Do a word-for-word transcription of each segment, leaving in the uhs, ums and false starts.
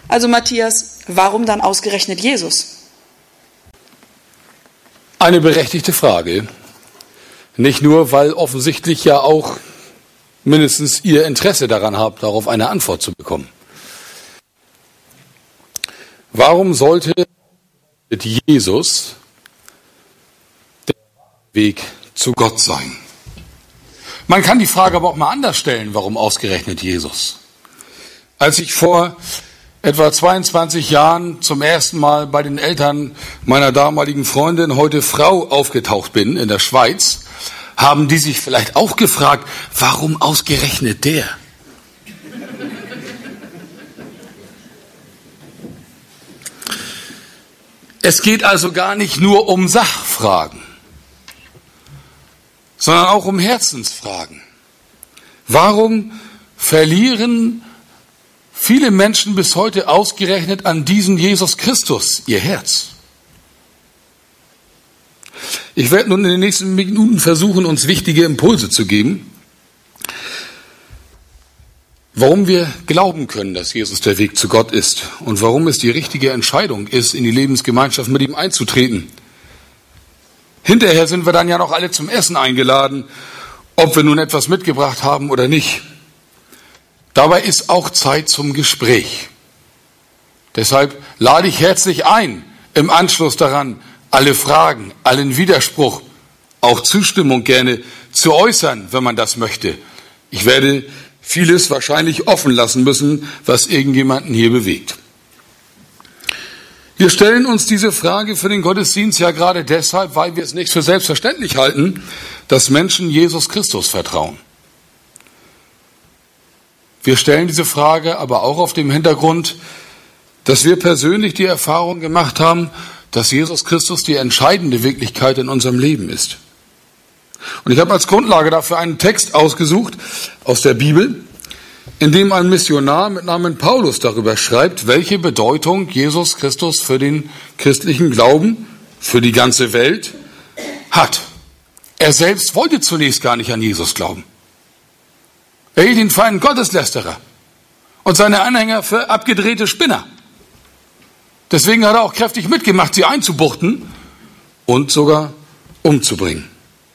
Also Matthias, warum dann ausgerechnet Jesus? Eine berechtigte Frage. Nicht nur, weil offensichtlich ja auch mindestens ihr Interesse daran habt, darauf eine Antwort zu bekommen. Warum sollte mit Jesus der Weg zu Gott sein? Man kann die Frage aber auch mal anders stellen, warum ausgerechnet Jesus? Als ich vor etwa zweiundzwanzig Jahren zum ersten Mal bei den Eltern meiner damaligen Freundin, heute Frau, aufgetaucht bin in der Schweiz, haben die sich vielleicht auch gefragt, warum ausgerechnet der? Es geht also gar nicht nur um Sachfragen, sondern auch um Herzensfragen. Warum verlieren viele Menschen bis heute ausgerechnet an diesen Jesus Christus ihr Herz? Ich werde nun in den nächsten Minuten versuchen, uns wichtige Impulse zu geben, warum wir glauben können, dass Jesus der Weg zu Gott ist und warum es die richtige Entscheidung ist, in die Lebensgemeinschaft mit ihm einzutreten. Hinterher sind wir dann ja noch alle zum Essen eingeladen, ob wir nun etwas mitgebracht haben oder nicht. Dabei ist auch Zeit zum Gespräch. Deshalb lade ich herzlich ein, im Anschluss daran alle Fragen, allen Widerspruch, auch Zustimmung gerne zu äußern, wenn man das möchte. Ich werde vieles wahrscheinlich offen lassen müssen, was irgendjemanden hier bewegt. Wir stellen uns diese Frage für den Gottesdienst ja gerade deshalb, weil wir es nicht für selbstverständlich halten, dass Menschen Jesus Christus vertrauen. Wir stellen diese Frage aber auch auf dem Hintergrund, dass wir persönlich die Erfahrung gemacht haben, dass Jesus Christus die entscheidende Wirklichkeit in unserem Leben ist. Und ich habe als Grundlage dafür einen Text ausgesucht aus der Bibel, in dem ein Missionar mit Namen Paulus darüber schreibt, welche Bedeutung Jesus Christus für den christlichen Glauben, für die ganze Welt hat. Er selbst wollte zunächst gar nicht an Jesus glauben. Er hielt ihn für einen Gotteslästerer und seine Anhänger für abgedrehte Spinner. Deswegen hat er auch kräftig mitgemacht, sie einzubuchten und sogar umzubringen.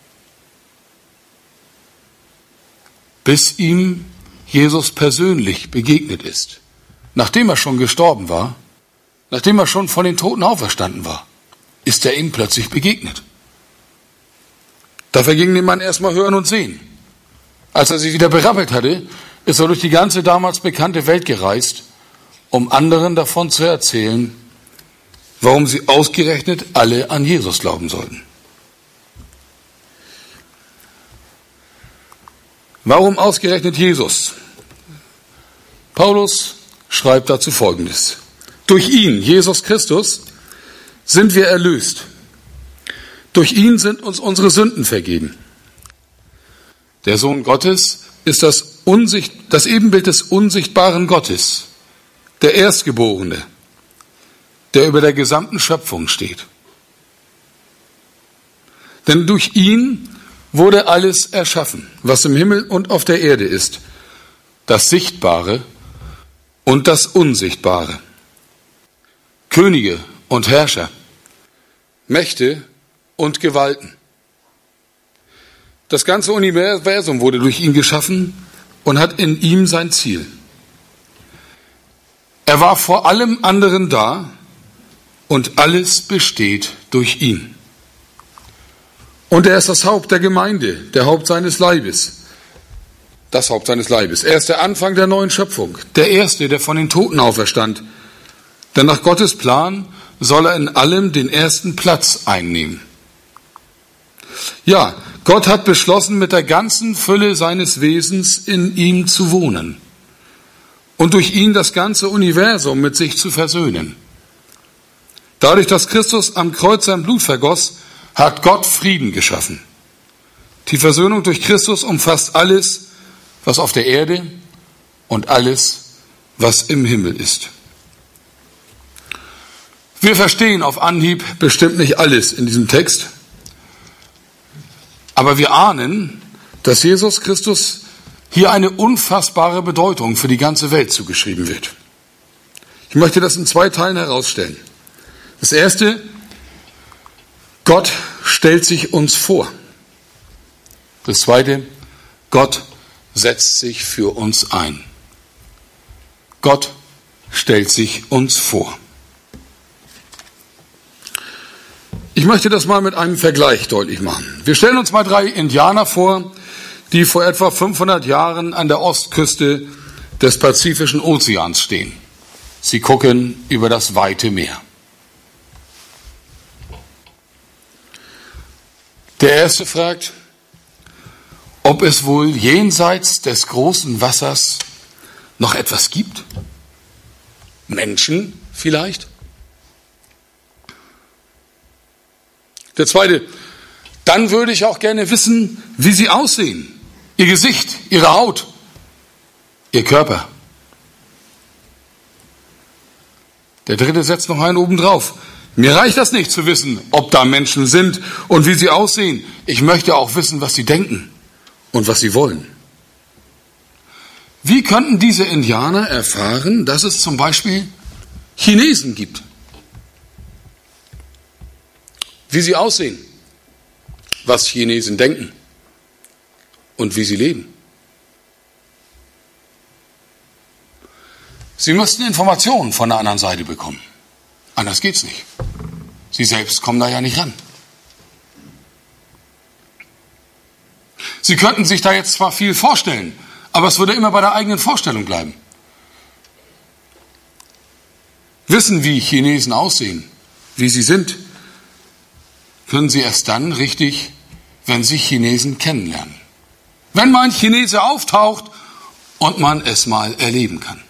Bis ihm Jesus persönlich begegnet ist, nachdem er schon gestorben war, nachdem er schon von den Toten auferstanden war, ist er ihm plötzlich begegnet. Da verging dem Mann erstmal Hören und Sehen. Als er sich wieder berappelt hatte, ist er durch die ganze damals bekannte Welt gereist, um anderen davon zu erzählen, warum sie ausgerechnet alle an Jesus glauben sollten. Warum ausgerechnet Jesus? Paulus schreibt dazu Folgendes. Durch ihn, Jesus Christus, sind wir erlöst. Durch ihn sind uns unsere Sünden vergeben. Der Sohn Gottes ist das, Unsicht, das Ebenbild des unsichtbaren Gottes, der Erstgeborene, der über der gesamten Schöpfung steht. Denn durch ihn wurde alles erschaffen, was im Himmel und auf der Erde ist, das Sichtbare und das Unsichtbare, Könige und Herrscher, Mächte und Gewalten. Das ganze Universum wurde durch ihn geschaffen und hat in ihm sein Ziel. Er war vor allem anderen da und alles besteht durch ihn. Und er ist das Haupt der Gemeinde, der Haupt seines Leibes. Das Haupt seines Leibes. Er ist der Anfang der neuen Schöpfung, der Erste, der von den Toten auferstand. Denn nach Gottes Plan soll er in allem den ersten Platz einnehmen. Ja, Gott hat beschlossen, mit der ganzen Fülle seines Wesens in ihm zu wohnen und durch ihn das ganze Universum mit sich zu versöhnen. Dadurch, dass Christus am Kreuz sein Blut vergoss, hat Gott Frieden geschaffen. Die Versöhnung durch Christus umfasst alles, was auf der Erde und alles, was im Himmel ist. Wir verstehen auf Anhieb bestimmt nicht alles in diesem Text, aber wir ahnen, dass Jesus Christus hier eine unfassbare Bedeutung für die ganze Welt zugeschrieben wird. Ich möchte das in zwei Teilen herausstellen. Das erste, Gott stellt sich uns vor. Das zweite, Gott setzt sich für uns ein. Gott stellt sich uns vor. Ich möchte das mal mit einem Vergleich deutlich machen. Wir stellen uns mal drei Indianer vor, die vor etwa fünfhundert Jahren an der Ostküste des Pazifischen Ozeans stehen. Sie gucken über das weite Meer. Der erste fragt, ob es wohl jenseits des großen Wassers noch etwas gibt? Menschen vielleicht? Der zweite, dann würde ich auch gerne wissen, wie sie aussehen. Ihr Gesicht, ihre Haut, ihr Körper. Der dritte setzt noch einen oben drauf. Mir reicht das nicht zu wissen, ob da Menschen sind und wie sie aussehen. Ich möchte auch wissen, was sie denken und was sie wollen. Wie könnten diese Indianer erfahren, dass es zum Beispiel Chinesen gibt? Wie sie aussehen, was Chinesen denken und wie sie leben. Sie müssten Informationen von der anderen Seite bekommen. Anders geht's nicht. Sie selbst kommen da ja nicht ran. Sie könnten sich da jetzt zwar viel vorstellen, aber es würde immer bei der eigenen Vorstellung bleiben. Wissen, wie Chinesen aussehen, wie sie sind, können Sie erst dann richtig, wenn Sie Chinesen kennenlernen. Wenn mal ein Chinese auftaucht und man es mal erleben kann.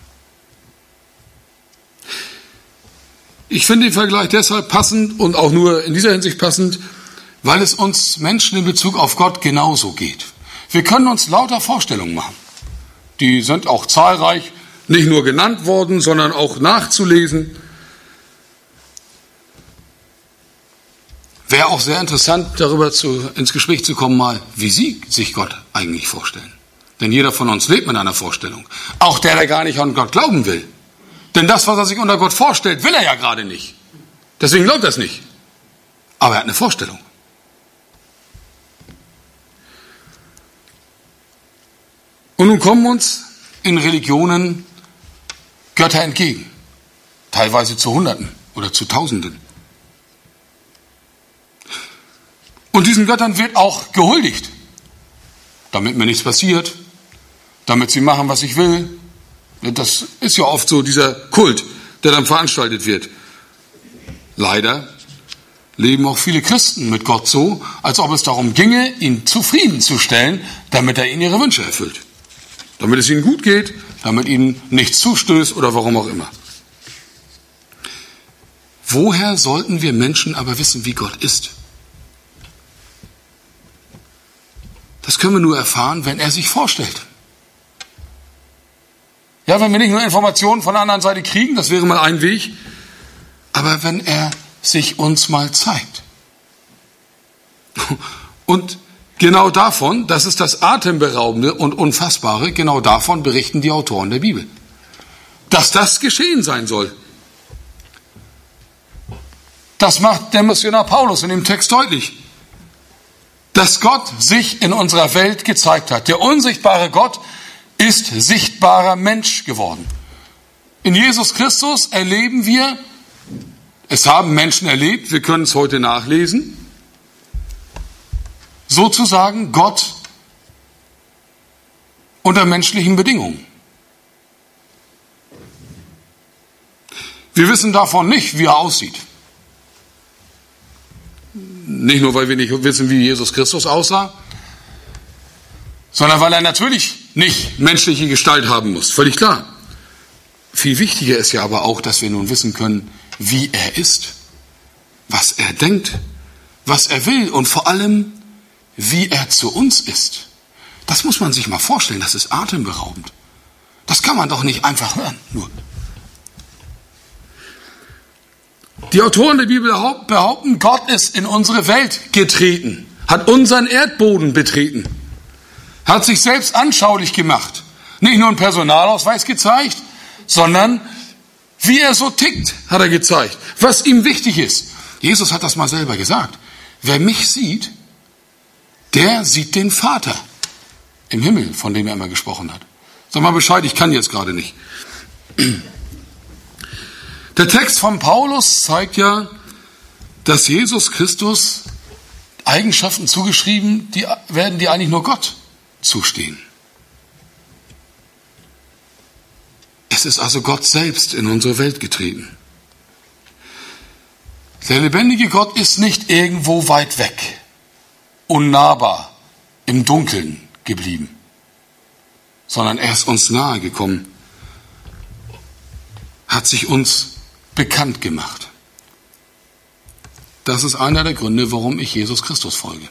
Ich finde den Vergleich deshalb passend und auch nur in dieser Hinsicht passend, weil es uns Menschen in Bezug auf Gott genauso geht. Wir können uns lauter Vorstellungen machen. Die sind auch zahlreich, nicht nur genannt worden, sondern auch nachzulesen. Wäre auch sehr interessant, darüber zu, ins Gespräch zu kommen, mal, wie Sie sich Gott eigentlich vorstellen. Denn jeder von uns lebt mit einer Vorstellung. Auch der, der gar nicht an Gott glauben will. Denn das, was er sich unter Gott vorstellt, will er ja gerade nicht. Deswegen glaubt er es nicht. Aber er hat eine Vorstellung. Und nun kommen uns in Religionen Götter entgegen. Teilweise zu Hunderten oder zu Tausenden. Und diesen Göttern wird auch gehuldigt, damit mir nichts passiert, damit sie machen, was ich will. Das ist ja oft so dieser Kult, der dann veranstaltet wird. Leider leben auch viele Christen mit Gott so, als ob es darum ginge, ihn zufriedenzustellen, damit er ihnen ihre Wünsche erfüllt. Damit es ihnen gut geht, damit ihnen nichts zustößt oder warum auch immer. Woher sollten wir Menschen aber wissen, wie Gott ist? Das können wir nur erfahren, wenn er sich vorstellt. Ja, wenn wir nicht nur Informationen von der anderen Seite kriegen, das wäre mal ein Weg, aber wenn er sich uns mal zeigt. Und genau davon, das ist das Atemberaubende und Unfassbare, genau davon berichten die Autoren der Bibel. Dass das geschehen sein soll. Das macht der Missionar Paulus in dem Text deutlich. Dass Gott sich in unserer Welt gezeigt hat. Der unsichtbare Gott ist sichtbarer Mensch geworden. In Jesus Christus erleben wir, es haben Menschen erlebt, wir können es heute nachlesen, sozusagen Gott unter menschlichen Bedingungen. Wir wissen davon nicht, wie er aussieht. Nicht nur, weil wir nicht wissen, wie Jesus Christus aussah, sondern weil er natürlich nicht menschliche Gestalt haben muss. Völlig klar. Viel wichtiger ist ja aber auch, dass wir nun wissen können, wie er ist, was er denkt, was er will und vor allem, wie er zu uns ist. Das muss man sich mal vorstellen, das ist atemberaubend. Das kann man doch nicht einfach hören, nur. Die Autoren der Bibel behaupten, Gott ist in unsere Welt getreten, hat unseren Erdboden betreten, hat sich selbst anschaulich gemacht, nicht nur einen Personalausweis gezeigt, sondern Wie er so tickt, hat er gezeigt. Was ihm wichtig ist. Jesus hat das mal selber gesagt. Wer mich sieht, der sieht den Vater im Himmel, von dem er immer gesprochen hat. Sag mal Bescheid, ich kann jetzt gerade nicht. Der Text von Paulus zeigt ja, dass Jesus Christus Eigenschaften zugeschrieben die werden, die eigentlich nur Gott zustehen. Es ist also Gott selbst in unsere Welt getreten. Der lebendige Gott ist nicht irgendwo weit weg, unnahbar, im Dunkeln geblieben, sondern er ist uns nahe gekommen, hat sich uns bekannt gemacht. Das ist einer der Gründe, warum ich Jesus Christus folge.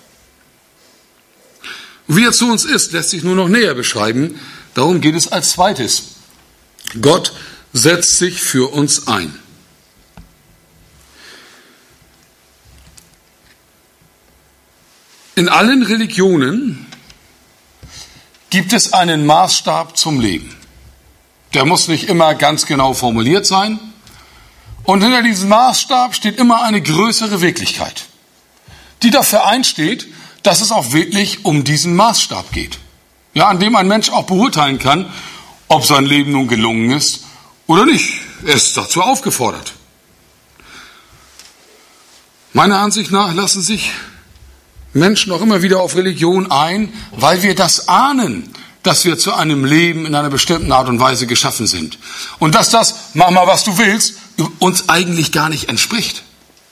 Und wie er zu uns ist, lässt sich nur noch näher beschreiben. Darum geht es als zweites. Gott setzt sich für uns ein. In allen Religionen gibt es einen Maßstab zum Leben. Der muss nicht immer ganz genau formuliert sein. Und hinter diesem Maßstab steht immer eine größere Wirklichkeit, die dafür einsteht, dass es auch wirklich um diesen Maßstab geht. Ja, an dem ein Mensch auch beurteilen kann, ob sein Leben nun gelungen ist oder nicht. Er ist dazu aufgefordert. Meiner Ansicht nach lassen sich Menschen auch immer wieder auf Religion ein, weil wir das ahnen, dass wir zu einem Leben in einer bestimmten Art und Weise geschaffen sind. Und dass das, mach mal was du willst, uns eigentlich gar nicht entspricht.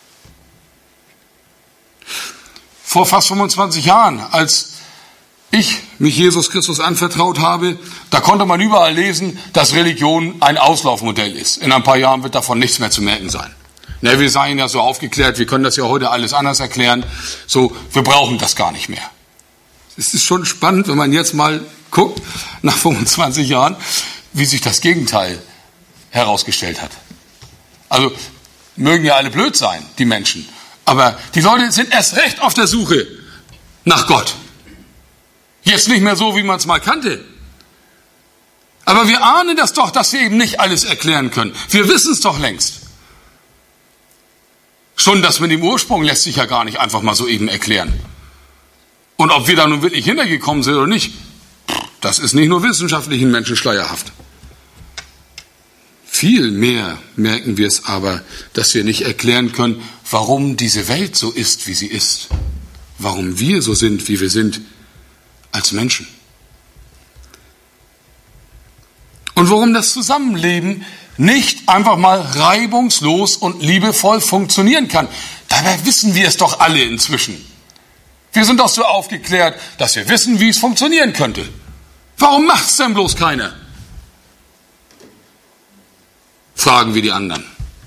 Vor fast fünfundzwanzig Jahren, als ich mich Jesus Christus anvertraut habe, da konnte man überall lesen, dass Religion ein Auslaufmodell ist. In ein paar Jahren wird davon nichts mehr zu merken sein. Na, wir seien ja so aufgeklärt, wir können das ja heute alles anders erklären. So, wir brauchen das gar nicht mehr. Es ist schon spannend, wenn man jetzt mal guckt, nach fünfundzwanzig Jahren, wie sich das Gegenteil herausgestellt hat. Also, mögen ja alle blöd sein, die Menschen. Aber die Leute sind erst recht auf der Suche nach Gott. Jetzt nicht mehr so, wie man es mal kannte. Aber wir ahnen das doch, dass wir eben nicht alles erklären können. Wir wissen es doch längst. Schon das mit dem Ursprung lässt sich ja gar nicht einfach mal so eben erklären. Und ob wir da nun wirklich hintergekommen sind oder nicht, das ist nicht nur wissenschaftlichen Menschen schleierhaft. Viel mehr merken wir es aber, dass wir nicht erklären können, warum diese Welt so ist, wie sie ist. Warum wir so sind, wie wir sind, als Menschen. Und warum das Zusammenleben nicht einfach mal reibungslos und liebevoll funktionieren kann. Dabei wissen wir es doch alle inzwischen. Wir sind doch so aufgeklärt, dass wir wissen, wie es funktionieren könnte. Warum macht es denn bloß keiner? Fragen wir die anderen.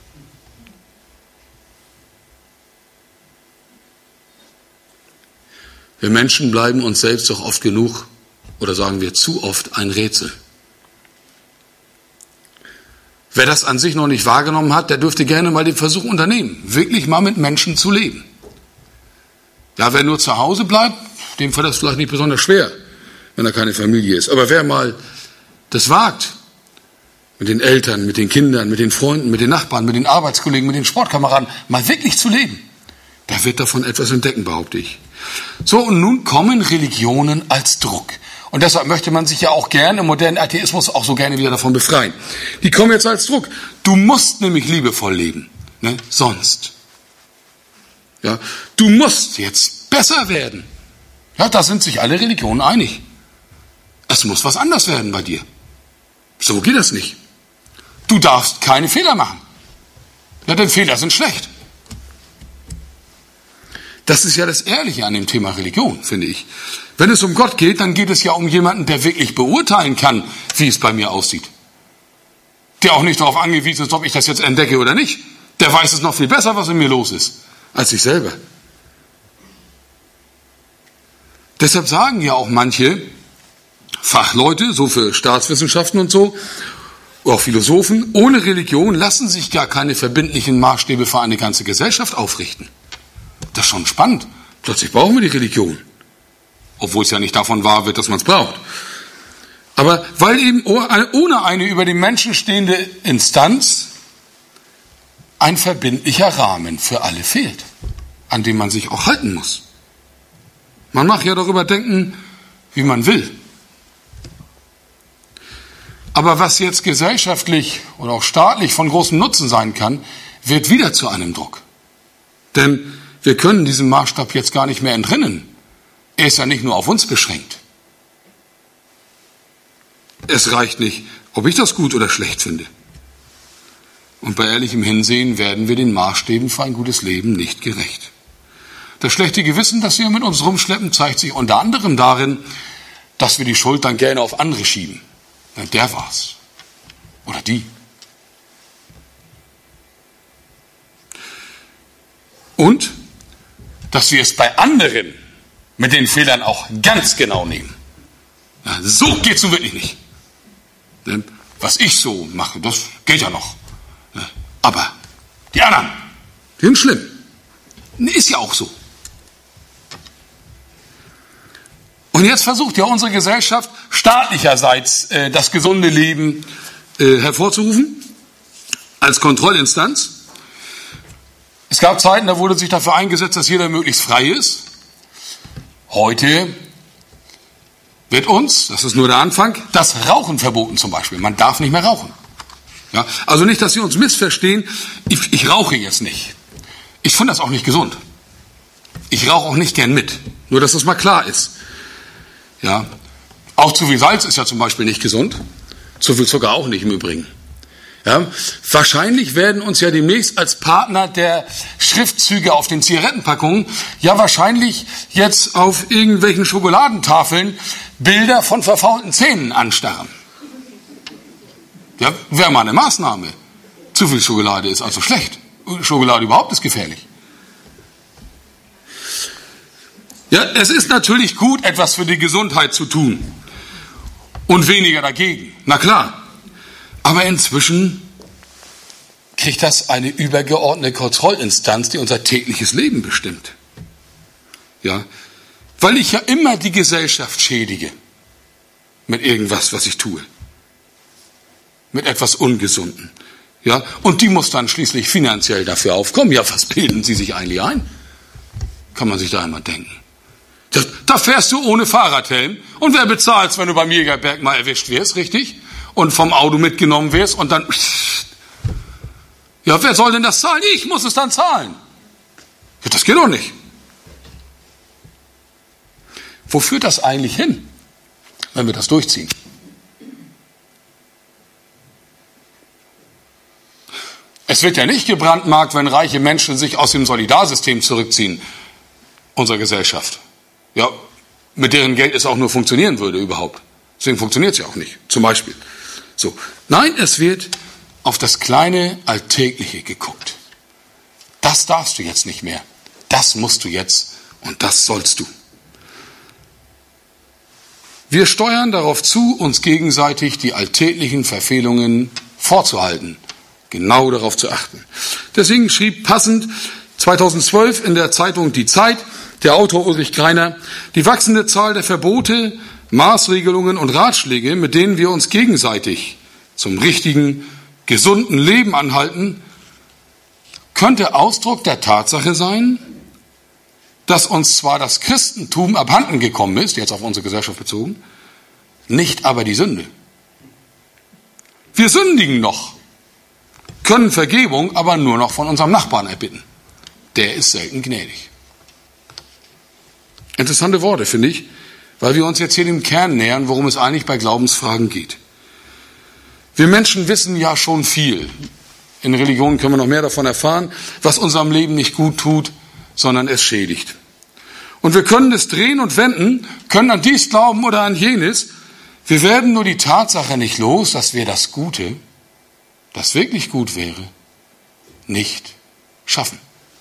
Wir Menschen bleiben uns selbst doch oft genug, oder sagen wir zu oft, ein Rätsel. Wer das an sich noch nicht wahrgenommen hat, der dürfte gerne mal den Versuch unternehmen, wirklich mal mit Menschen zu leben. Ja, wer nur zu Hause bleibt, dem fällt das vielleicht nicht besonders schwer, wenn er keine Familie ist. Aber wer mal das wagt, mit den Eltern, mit den Kindern, mit den Freunden, mit den Nachbarn, mit den Arbeitskollegen, mit den Sportkameraden, mal wirklich zu leben, der wird davon etwas entdecken, behaupte ich. So, und nun kommen Religionen als Druck. Und deshalb möchte man sich ja auch gerne im modernen Atheismus auch so gerne wieder davon befreien. Die kommen jetzt als Druck. Du musst nämlich liebevoll leben, ne? Sonst. Ja, du musst jetzt besser werden. Ja, da sind sich alle Religionen einig. Es muss was anders werden bei dir. So geht das nicht. Du darfst keine Fehler machen. Ja, denn Fehler sind schlecht. Das ist ja das Ehrliche an dem Thema Religion, finde ich. Wenn es um Gott geht, dann geht es ja um jemanden, der wirklich beurteilen kann, wie es bei mir aussieht. Der auch nicht darauf angewiesen ist, ob ich das jetzt entdecke oder nicht. Der weiß es noch viel besser, was in mir los ist, als ich selber. Deshalb sagen ja auch manche Fachleute, so für Staatswissenschaften und so, auch Philosophen, ohne Religion lassen sich gar keine verbindlichen Maßstäbe für eine ganze Gesellschaft aufrichten. Das ist schon spannend. Plötzlich brauchen wir die Religion. Obwohl es ja nicht davon wahr wird, dass man es braucht. Aber weil eben ohne eine über dem Menschen stehende Instanz ein verbindlicher Rahmen für alle fehlt, an dem man sich auch halten muss. Man mag ja darüber denken, wie man will. Aber was jetzt gesellschaftlich oder auch staatlich von großem Nutzen sein kann, wird wieder zu einem Druck. Denn wir können diesem Maßstab jetzt gar nicht mehr entrinnen. Er ist ja nicht nur auf uns beschränkt. Es reicht nicht, ob ich das gut oder schlecht finde. Und bei ehrlichem Hinsehen werden wir den Maßstäben für ein gutes Leben nicht gerecht. Das schlechte Gewissen, das wir mit uns rumschleppen, zeigt sich unter anderem darin, dass wir die Schuld dann gerne auf andere schieben. Der war's. Oder die. Und, dass wir es bei anderen mit den Fehlern auch ganz genau nehmen. Ja, so geht's nun wirklich nicht. Was ich so mache, das geht ja noch. Aber die anderen, die sind schlimm. Ist ja auch so. Und jetzt versucht ja unsere Gesellschaft staatlicherseits äh, das gesunde Leben äh, hervorzurufen, als Kontrollinstanz. Es gab Zeiten, da wurde sich dafür eingesetzt, dass jeder möglichst frei ist. Heute wird uns, das ist nur der Anfang, das Rauchen verboten zum Beispiel. Man darf nicht mehr rauchen. Ja, also nicht, dass Sie uns missverstehen, ich, ich rauche jetzt nicht. Ich finde das auch nicht gesund. Ich rauche auch nicht gern mit. Nur, dass das mal klar ist. Ja, auch zu viel Salz ist ja zum Beispiel nicht gesund. Zu viel Zucker auch nicht im Übrigen. Ja, wahrscheinlich werden uns ja demnächst als Partner der Schriftzüge auf den Zigarettenpackungen ja wahrscheinlich jetzt auf irgendwelchen Schokoladentafeln Bilder von verfaulten Zähnen anstarren. Ja, wäre mal eine Maßnahme. Zu viel Schokolade ist also schlecht. Schokolade überhaupt ist gefährlich. Ja, es ist natürlich gut, etwas für die Gesundheit zu tun und weniger dagegen. Na klar. Aber inzwischen kriegt das eine übergeordnete Kontrollinstanz, die unser tägliches Leben bestimmt. Ja, weil ich ja immer die Gesellschaft schädige mit irgendwas, was ich tue. Mit etwas Ungesunden. Ja, und die muss dann schließlich finanziell dafür aufkommen. Ja, was bilden Sie sich eigentlich ein? Kann man sich da einmal denken. Da, da fährst du ohne Fahrradhelm. Und wer bezahlt's, wenn du beim Jägerberg mal erwischt wirst, richtig? Und vom Auto mitgenommen wirst und dann... Ja, wer soll denn das zahlen? Ich muss es dann zahlen. Ja, das geht doch nicht. Wo führt das eigentlich hin, wenn wir das durchziehen? Es wird ja nicht gebrandmarkt, wenn reiche Menschen sich aus dem Solidarsystem zurückziehen, unserer Gesellschaft. Ja, mit deren Geld es auch nur funktionieren würde überhaupt. Deswegen funktioniert es ja auch nicht, zum Beispiel. So. Nein, es wird auf das kleine Alltägliche geguckt. Das darfst du jetzt nicht mehr. Das musst du jetzt und das sollst du. Wir steuern darauf zu, uns gegenseitig die alltäglichen Verfehlungen vorzuhalten. Genau darauf zu achten. Deswegen schrieb passend zweitausendzwölf in der Zeitung Die Zeit der Autor Ulrich Greiner, die wachsende Zahl der Verbote, Maßregelungen und Ratschläge, mit denen wir uns gegenseitig zum richtigen, gesunden Leben anhalten, könnte Ausdruck der Tatsache sein, dass uns zwar das Christentum abhanden gekommen ist, jetzt auf unsere Gesellschaft bezogen, nicht aber die Sünde. Wir sündigen noch, können Vergebung aber nur noch von unserem Nachbarn erbitten. Der ist selten gnädig. Interessante Worte, finde ich, weil wir uns jetzt hier dem Kern nähern, worum es eigentlich bei Glaubensfragen geht. Wir Menschen wissen ja schon viel. In Religionen können wir noch mehr davon erfahren, was unserem Leben nicht gut tut, sondern es schädigt. Und wir können es drehen und wenden, können an dies glauben oder an jenes. Wir werden nur die Tatsache nicht los, dass wir das Gute, das wirklich gut wäre, nicht schaffen.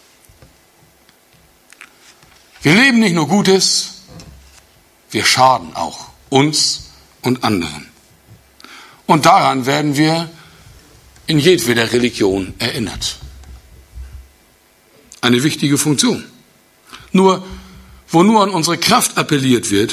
Wir leben nicht nur Gutes, wir schaden auch uns und anderen. Und daran werden wir in jedweder Religion erinnert. Eine wichtige Funktion. Nur, wo nur an unsere Kraft appelliert wird,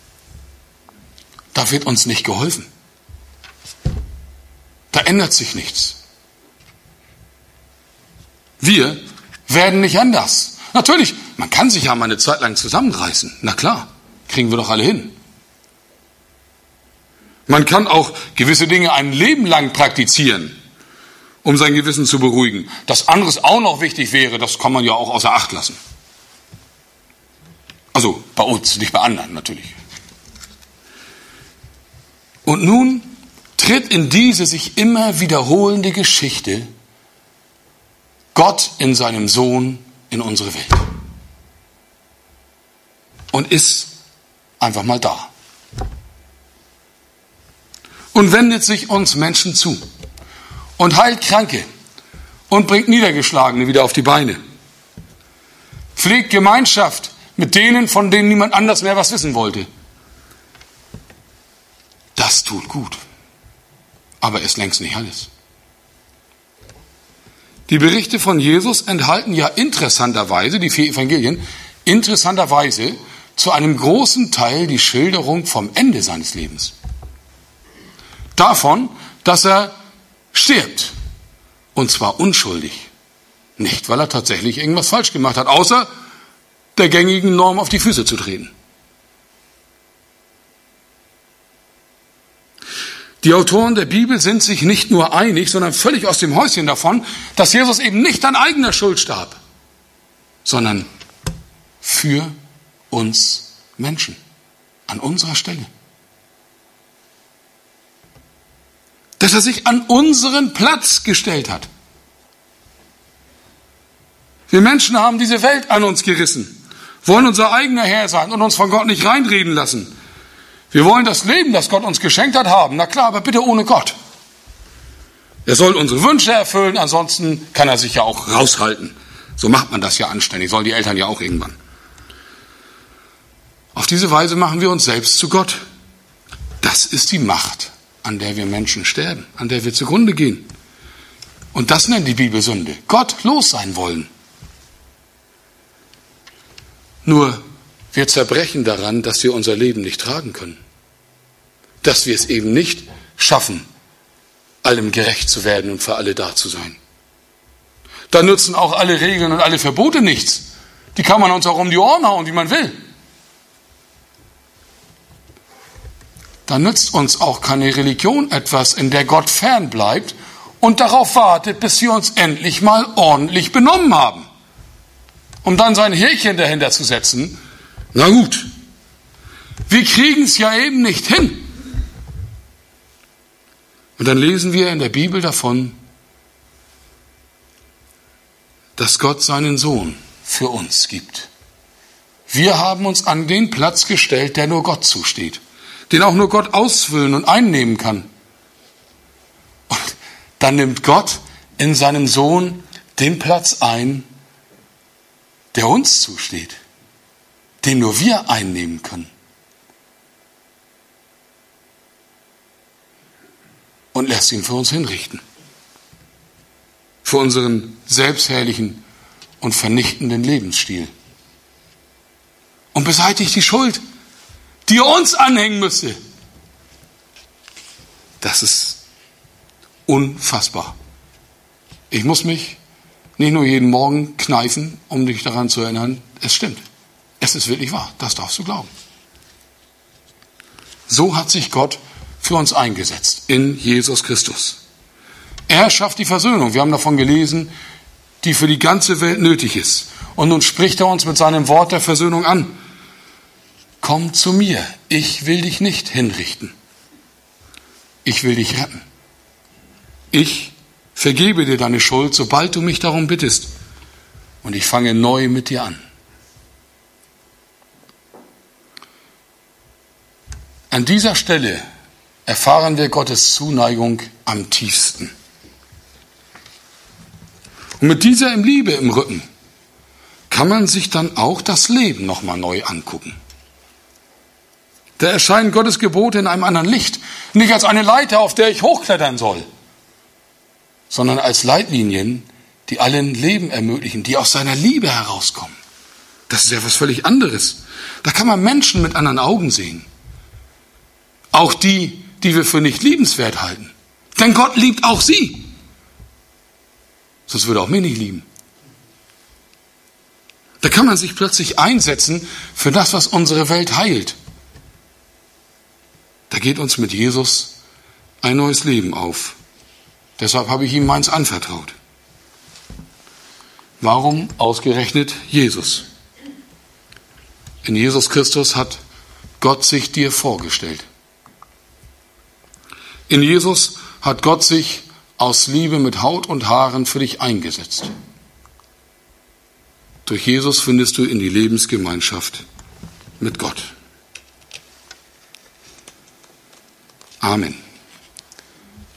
da wird uns nicht geholfen. Da ändert sich nichts. Wir werden nicht anders. Natürlich, man kann sich ja mal eine Zeit lang zusammenreißen. Na klar, kriegen wir doch alle hin. Man kann auch gewisse Dinge ein Leben lang praktizieren, um sein Gewissen zu beruhigen. Dass anderes auch noch wichtig wäre, das kann man ja auch außer Acht lassen. Also bei uns, nicht bei anderen natürlich. Und nun tritt in diese sich immer wiederholende Geschichte Gott in seinem Sohn in unsere Welt. Und ist einfach mal da. Und wendet sich uns Menschen zu. Und heilt Kranke. Und bringt Niedergeschlagene wieder auf die Beine. Pflegt Gemeinschaft mit denen, von denen niemand anders mehr was wissen wollte. Das tut gut. Aber ist längst nicht alles. Die Berichte von Jesus enthalten ja interessanterweise, die vier Evangelien, interessanterweise zu einem großen Teil die Schilderung vom Ende seines Lebens. Davon, dass er stirbt. Und zwar unschuldig. Nicht, weil er tatsächlich irgendwas falsch gemacht hat, außer der gängigen Norm auf die Füße zu treten. Die Autoren der Bibel sind sich nicht nur einig, sondern völlig aus dem Häuschen davon, dass Jesus eben nicht an eigener Schuld starb, sondern für uns Menschen, an unserer Stelle. Dass er sich an unseren Platz gestellt hat. Wir Menschen haben diese Welt an uns gerissen, wollen unser eigener Herr sein und uns von Gott nicht reinreden lassen. Wir wollen das Leben, das Gott uns geschenkt hat, haben. Na klar, aber bitte ohne Gott. Er soll unsere Wünsche erfüllen, ansonsten kann er sich ja auch raushalten. So macht man das ja anständig, sollen die Eltern ja auch irgendwann. Auf diese Weise machen wir uns selbst zu Gott. Das ist die Macht, an der wir Menschen sterben, an der wir zugrunde gehen. Und das nennt die Bibel Sünde. Gott los sein wollen. Nur wir zerbrechen daran, dass wir unser Leben nicht tragen können. Dass wir es eben nicht schaffen, allem gerecht zu werden und für alle da zu sein. Da nützen auch alle Regeln und alle Verbote nichts. Die kann man uns auch um die Ohren hauen, wie man will. Da nützt uns auch keine Religion etwas, in der Gott fern bleibt und darauf wartet, bis wir uns endlich mal ordentlich benommen haben. Um dann sein Härchen dahinter zu setzen. Na gut, wir kriegen es ja eben nicht hin. Und dann lesen wir in der Bibel davon, dass Gott seinen Sohn für uns gibt. Wir haben uns an den Platz gestellt, der nur Gott zusteht, den auch nur Gott ausfüllen und einnehmen kann. Und dann nimmt Gott in seinem Sohn den Platz ein, der uns zusteht, den nur wir einnehmen können. Und lässt ihn für uns hinrichten. Für unseren selbstherrlichen und vernichtenden Lebensstil. Und beseitigt die Schuld, die er uns anhängen müsste. Das ist unfassbar. Ich muss mich nicht nur jeden Morgen kneifen, um dich daran zu erinnern, es stimmt. Es ist wirklich wahr, das darfst du glauben. So hat sich Gott für uns eingesetzt, in Jesus Christus. Er schafft die Versöhnung, wir haben davon gelesen, die für die ganze Welt nötig ist. Und nun spricht er uns mit seinem Wort der Versöhnung an. Komm zu mir, ich will dich nicht hinrichten. Ich will dich retten. Ich vergebe dir deine Schuld, sobald du mich darum bittest. Und ich fange neu mit dir an. An dieser Stelle erfahren wir Gottes Zuneigung am tiefsten. Und mit dieser Liebe im Rücken kann man sich dann auch das Leben nochmal neu angucken. Da erscheinen Gottes Gebote in einem anderen Licht, nicht als eine Leiter, auf der ich hochklettern soll, sondern als Leitlinien, die allen Leben ermöglichen, die aus seiner Liebe herauskommen. Das ist ja was völlig anderes. Da kann man Menschen mit anderen Augen sehen. Auch die, die wir für nicht liebenswert halten. Denn Gott liebt auch sie. Sonst würde er auch mich nicht lieben. Da kann man sich plötzlich einsetzen für das, was unsere Welt heilt. Da geht uns mit Jesus ein neues Leben auf. Deshalb habe ich ihm meins anvertraut. Warum ausgerechnet Jesus? In Jesus Christus hat Gott sich dir vorgestellt. In Jesus hat Gott sich aus Liebe mit Haut und Haaren für dich eingesetzt. Durch Jesus findest du in die Lebensgemeinschaft mit Gott. Amen.